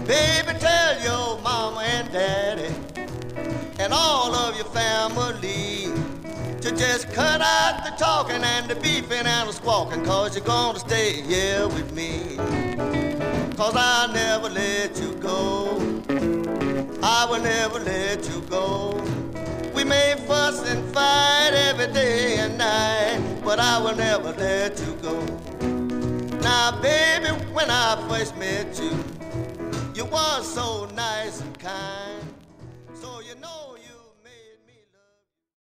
Baby, tell your mama and daddy and all of your family to just cut out the talking and the beefing and the squawking, 'cause you're gonna stay here with me. 'Cause I'll never let you go. I will never let you go. We may fuss and fight every day and night, but I will never let you go. Now, baby, when I first met you, you was so nice and kind. So you know